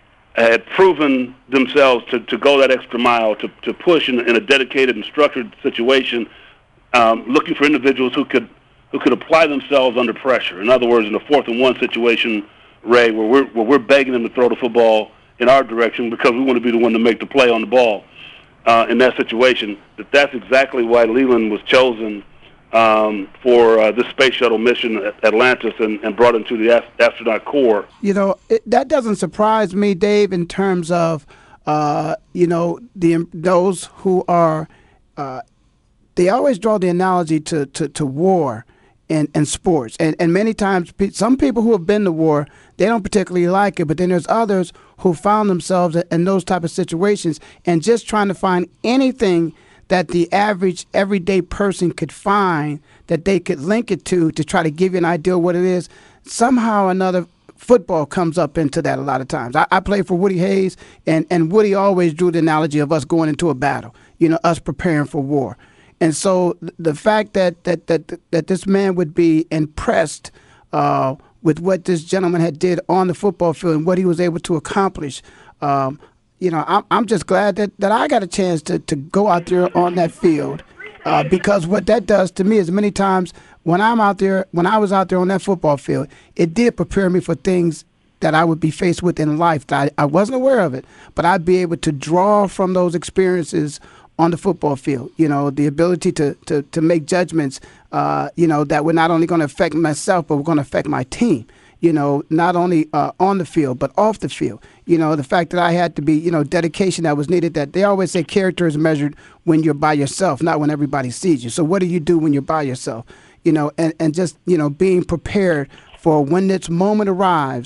had proven themselves to, to go that extra mile, to, to push in, in a dedicated and structured situation, um, looking for individuals who could who could apply themselves under pressure. In other words, in a fourth and one situation, Ray, where we're where we're begging them to throw the football in our direction because we want to be the one to make the play on the ball uh, in that situation, that that's exactly why Leland was chosen um, for uh, this space shuttle mission at Atlantis and, and brought into the ast- astronaut corps. You know, it, that doesn't surprise me, Dave, in terms of, uh, you know, the those who are, uh, they always draw the analogy to, to, to war in, in sports. And, and many times, some people who have been to war, they don't particularly like it, but then there's others who found themselves in those type of situations and just trying to find anything that the average everyday person could find that they could link it to to try to give you an idea of what it is. Somehow or another, football comes up into that a lot of times. I, I played for Woody Hayes, and, and Woody always drew the analogy of us going into a battle, you know, us preparing for war. And so the fact that that that, that this man would be impressed uh, with what this gentleman had did on the football field and what he was able to accomplish, um, you know, I'm, I'm just glad that, that I got a chance to, to go out there on that field uh, because what that does to me is many times when I'm out there, when I was out there on that football field, it did prepare me for things that I would be faced with in life that I, I wasn't aware of it, but I'd be able to draw from those experiences on the football field, you know, the ability to, to, to make judgments, uh, you know, that were not only going to affect myself, but were going to affect my team, you know, not only uh, on the field, but off the field. You know, the fact that I had to be, you know, dedication that was needed, that they always say character is measured when you're by yourself, not when everybody sees you. So what do you do when you're by yourself? You know, and, and just, you know, being prepared for when this moment arrives,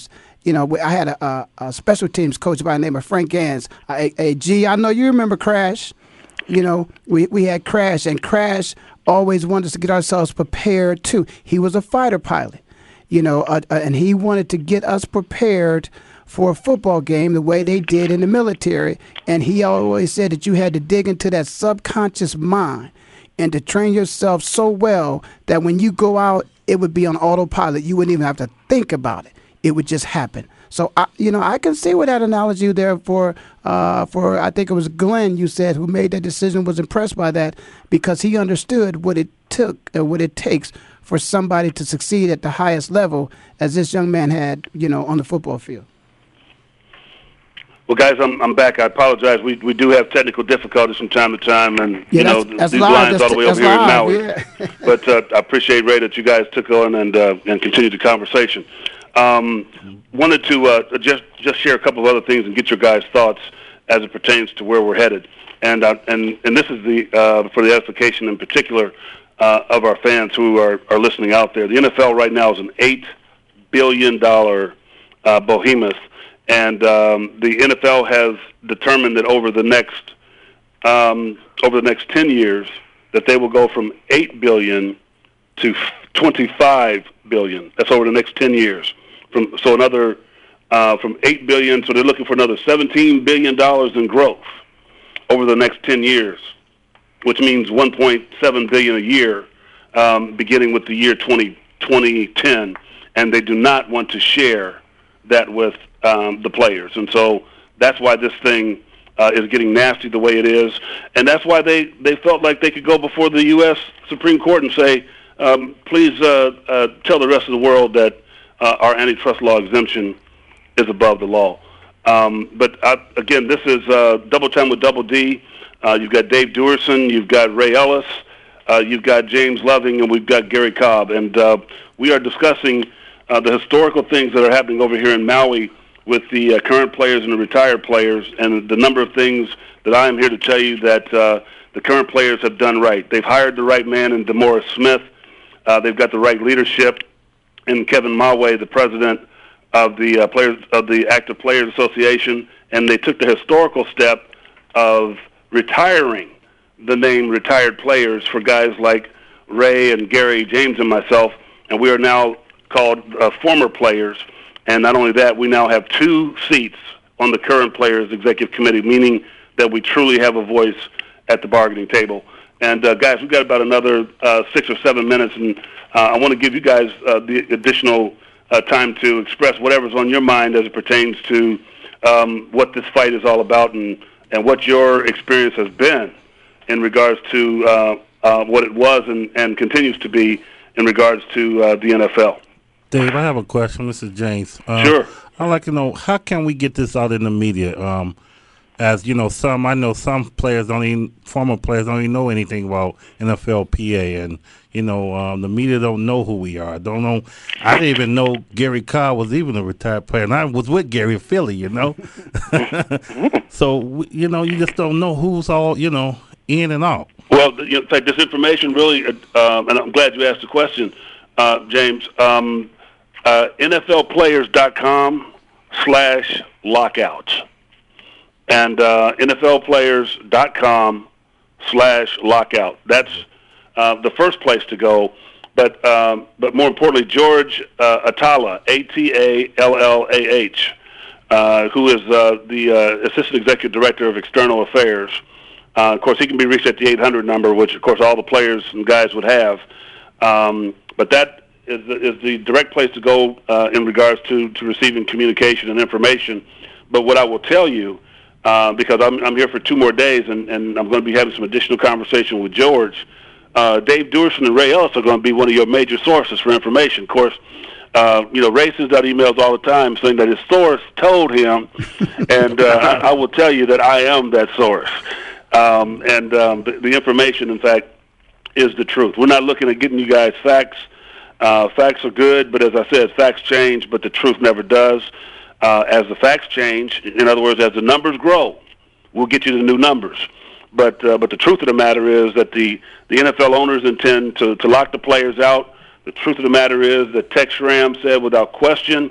you know, I had a, a, a special teams coach by the name of Frank Gans. Hey, hey, G, I know you remember Crash. You know, we, we had Crash, and Crash always wanted us to get ourselves prepared, too. He was a fighter pilot, you know, uh, uh, and he wanted to get us prepared for a football game the way they did in the military. And he always said that you had to dig into that subconscious mind and to train yourself so well that when you go out, it would be on autopilot. You wouldn't even have to think about it. It would just happen. So, I, you know, I can see what that analogy there for, uh, for I think it was Glenn, you said, who made that decision, was impressed by that because he understood what it took, uh, what it takes for somebody to succeed at the highest level as this young man had, you know, on the football field. Well, guys, I'm I'm back. I apologize. We we do have technical difficulties from time to time, and yeah, you know that's, that's these live. lines That's all the way t- over here live, in Maui. Yeah. But uh, I appreciate, Ray, that you guys took on and uh, and continued the conversation. Um, wanted to uh, just just share a couple of other things and get your guys' thoughts as it pertains to where we're headed. And uh, and and this is the uh, for the edification in particular uh, of our fans who are are listening out there. The N F L right now is an eight billion dollar uh, behemoth. And um, the N F L has determined that over the next um, over the next ten years, that they will go from eight billion to twenty-five billion. That's over the next ten years. From so another uh, from eight billion, so they're looking for another seventeen billion dollars in growth over the next ten years, which means one point seven billion a year, um, beginning with the year twenty ten, and they do not want to share that with Um, the players, and so that's why this thing uh, is getting nasty the way it is, and that's why they, they felt like they could go before the U S Supreme Court and say, um, please uh, uh, tell the rest of the world that uh, our antitrust law exemption is above the law. Um, but I, again, this is uh, Double Time with Double D. Uh, you've got Dave Duerson, you've got Ray Ellis, uh, you've got James Loving, and we've got Gary Cobb, and uh, we are discussing uh, the historical things that are happening over here in Maui with the uh, current players and the retired players, and the number of things that I am here to tell you that uh, the current players have done right. They've hired the right man in DeMaurice Smith. Uh, they've got the right leadership in Kevin Mawe, the president of the uh, players of the Active Players Association, and they took the historical step of retiring the name retired players for guys like Ray and Gary, James, and myself, and we are now called uh, former players. And not only that, we now have two seats on the current players' executive committee, meaning that we truly have a voice at the bargaining table. And, uh, guys, we've got about another uh, six or seven minutes, and uh, I want to give you guys uh, the additional uh, time to express whatever's on your mind as it pertains to um, what this fight is all about and, and what your experience has been in regards to uh, uh, what it was and, and continues to be in regards to uh, the N F L. Dave, I have a question. This is James. Um, sure. I'd like to know, how can we get this out in the media? Um, as, you know, some, I know some players don't even, former players don't even know anything about N F L P A, and, you know, um, the media don't know who we are. Don't know. I didn't even know Gary Cobb was even a retired player, and I was with Gary Philly, you know. So, you know, you just don't know who's all, you know, in and out. Well, in fact, this information really, uh, and I'm glad you asked the question, uh, James, um, Uh, N F L players dot com slash lockout and uh, N F L players dot com slash lockout. That's uh, the first place to go. But um, but more importantly, George uh, Atalla, A T A L L A H, uh, who is uh, the uh, Assistant Executive Director of External Affairs. Uh, of course, he can be reached at the eight hundred number, which, of course, all the players and guys would have. Um, but that Is the, is the direct place to go uh, in regards to, to receiving communication and information. But what I will tell you, uh, because I'm, I'm here for two more days and, and I'm going to be having some additional conversation with George, uh, Dave Duerson and Ray Ellis are going to be one of your major sources for information. Of course, uh, you know, Ray sends out emails all the time saying that his source told him, and uh, I, I will tell you that I am that source. Um, and um, the, the information, in fact, is the truth. We're not looking at getting you guys facts. Uh, facts are good, but as I said, facts change, but the truth never does. Uh, as the facts change, in other words, as the numbers grow, we'll get you the new numbers. But uh, but the truth of the matter is that the, the N F L owners intend to, to lock the players out. The truth of the matter is that Tex Schramm said without question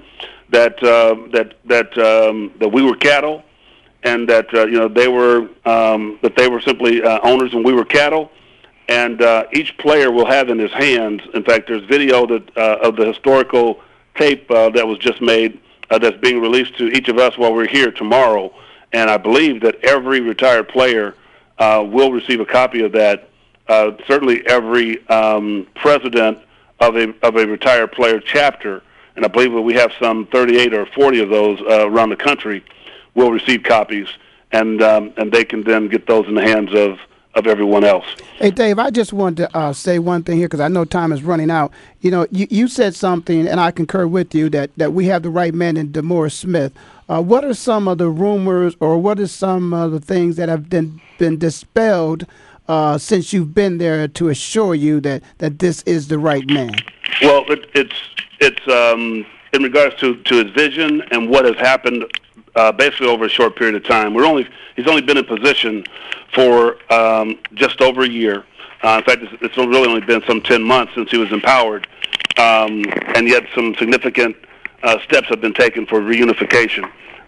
that uh, that that um, that we were cattle, and that uh, you know they were um, that they were simply uh, owners and we were cattle. And uh, each player will have in his hands. In fact, there's video that uh, of the historical tape uh, that was just made uh, that's being released to each of us while we're here tomorrow. And I believe that every retired player uh, will receive a copy of that. Uh, certainly, every um, president of a of a retired player chapter, and I believe that we have some thirty-eight or forty of those uh, around the country, will receive copies, and um, and they can then get those in the hands of. of everyone else. Hey, Dave, I just wanted to uh, say one thing here because I know time is running out. You know, you, you said something, and I concur with you, that, that we have the right man in DeMaurice Smith. Uh, what are some of the rumors or what are some of the things that have been, been dispelled uh, since you've been there to assure you that, that this is the right man? Well, it, it's it's um, in regards to, to his vision and what has happened uh, basically over a short period of time. We're only He's only been in position for um, just over a year. Uh, in fact, it's, it's really only been some ten months since he was empowered, um, and yet some significant uh, steps have been taken for reunification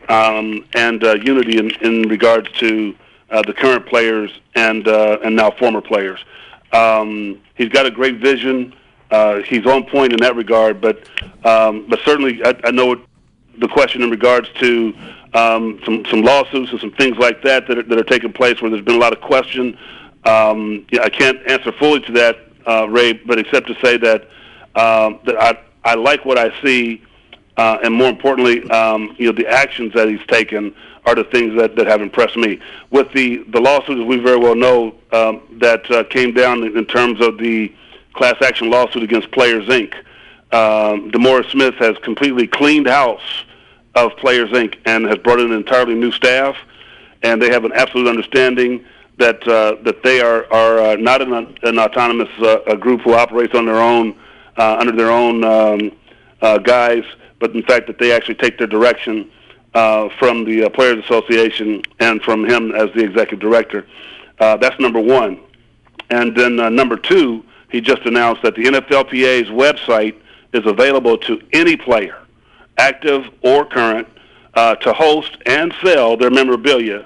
um, and uh, unity in, in regards to uh, the current players and uh, and now former players. Um, he's got a great vision. Uh, he's on point in that regard, but um, but certainly I, I know the question in regards to um, some some lawsuits and some things like that that are, that are taking place where there's been a lot of question. Um, yeah, I can't answer fully to that, uh, Ray, but except to say that um, that I I like what I see, uh, and more importantly, um, you know, the actions that he's taken are the things that, that have impressed me. With the the lawsuits, we very well know um, that uh, came down in terms of the class action lawsuit against Players Incorporated. Um, DeMaurice Smith has completely cleaned house of Players Incorporated and has brought in an entirely new staff, and they have an absolute understanding that uh, that they are are uh, not an, an autonomous uh, a group who operates on their own uh, under their own um, uh, guise, but in fact that they actually take their direction uh, from the uh, Players Association and from him as the executive director. Uh, that's number one, and then uh, number two, he just announced that the N F L P A's website is available to any player, active or current, uh, to host and sell their memorabilia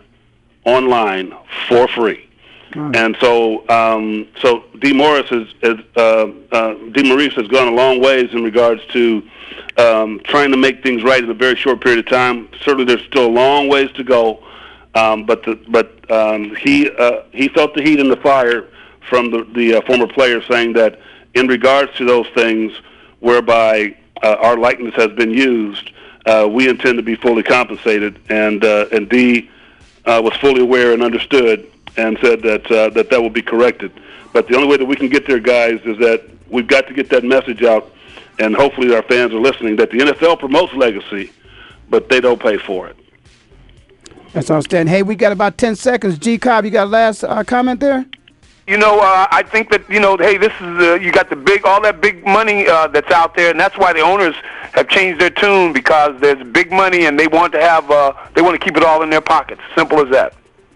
online for free. Mm. And so, um, so DeMaurice has, has uh, uh, DeMaurice has gone a long ways in regards to um, trying to make things right in a very short period of time. Certainly, there's still a long ways to go, um, but the, but um, he uh, he felt the heat and the fire from the, the uh, former players, saying that in regards to those things whereby uh, our likeness has been used, uh, we intend to be fully compensated. And uh, and D uh, was fully aware and understood and said that uh, that that will be corrected. But the only way that we can get there, guys, is that we've got to get that message out, and hopefully our fans are listening, that the N F L promotes legacy, but they don't pay for it. That's outstanding. Hey, we got about ten seconds. G. Cobb, you got a last uh, comment there? You know, uh, I think that, you know, hey, this is, uh, you got the big, all that big money uh, that's out there, and that's why the owners have changed their tune, because there's big money and they want to have, uh, they want to keep it all in their pockets. Simple as that.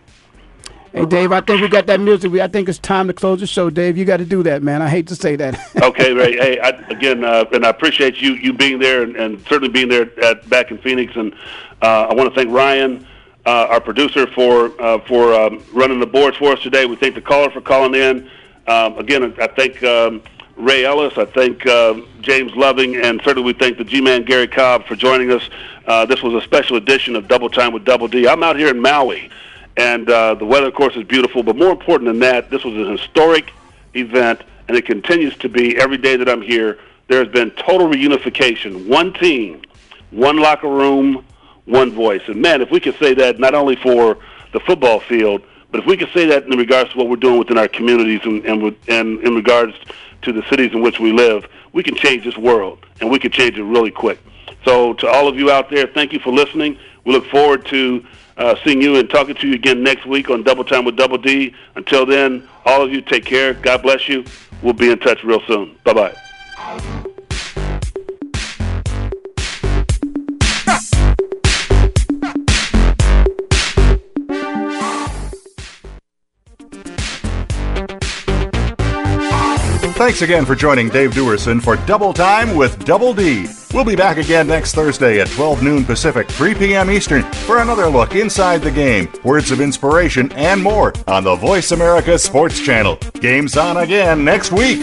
Hey, Dave, I think we got that music. I think it's time to close the show. Dave, you got to do that, man. I hate to say that. Okay, Ray. Hey, I, again, uh, and I appreciate you you being there and, and certainly being there at, back in Phoenix. And uh, I want to thank Ryan, Uh, our producer, for uh, for um, running the boards for us today. We thank the caller for calling in. Um, again, I thank um, Ray Ellis. I thank uh, James Loving, and certainly we thank the G-Man Gary Cobb for joining us. Uh, this was a special edition of Double Time with Double D. I'm out here in Maui, and uh, the weather, of course, is beautiful. But more important than that, this was an historic event, and it continues to be every day that I'm here. There has been total reunification. One team, one locker room, one voice. And, man, if we could say that not only for the football field, but if we could say that in regards to what we're doing within our communities and, and, with, and in regards to the cities in which we live, we can change this world, and we can change it really quick. So to all of you out there, thank you for listening. We look forward to uh, seeing you and talking to you again next week on Double Time with Double D. Until then, all of you take care. God bless you. We'll be in touch real soon. Bye-bye. Thanks again for joining Dave Duerson for Double Time with Double D. We'll be back again next Thursday at twelve noon Pacific, three p.m. Eastern for another look inside the game, words of inspiration, and more on the Voice America Sports Channel. Game's on again next week.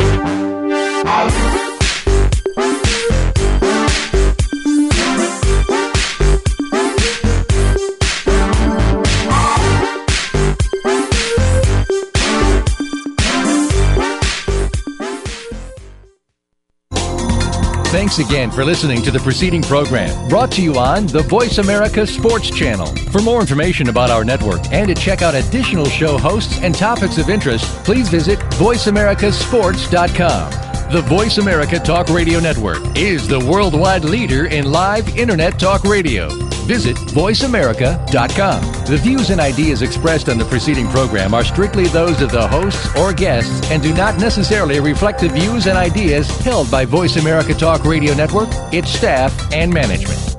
Thanks again for listening to the preceding program, brought to you on the Voice America Sports Channel. For more information about our network and to check out additional show hosts and topics of interest, please visit voice america sports dot com. The Voice America Talk Radio Network is the worldwide leader in live Internet talk radio. Visit voice america dot com. The views and ideas expressed on the preceding program are strictly those of the hosts or guests and do not necessarily reflect the views and ideas held by Voice America Talk Radio Network, its staff, and management.